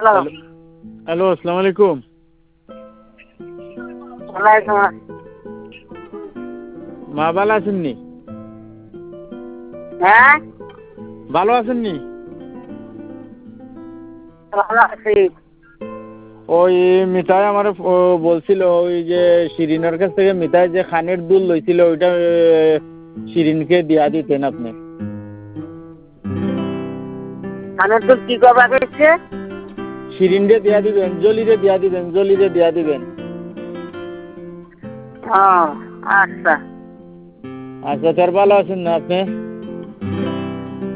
Hello. Hello, আসসালামু আলাইকুম। ওয়ালাইকুম আসসালাম। মা ভালো আছেননি? হ্যাঁ, ভালো আছেননি? ভালো আছি। ওই মিতাই আমার বলছিল ওই যে শিরিনের কাছ থেকে মিতাই যে খানের দুল লইছিল ওইটা শিরিনকে দিয়া দিতেন আপনি। কানের দুল কি করবা গেছে? শিরিনরে দিয়া দিবেন, জলিরে দিয়া দিবেন, জলিরে দিয়া দিবেন। ও আচ্ছা। আচ্ছা, তার ভালো আছেন না আপনি?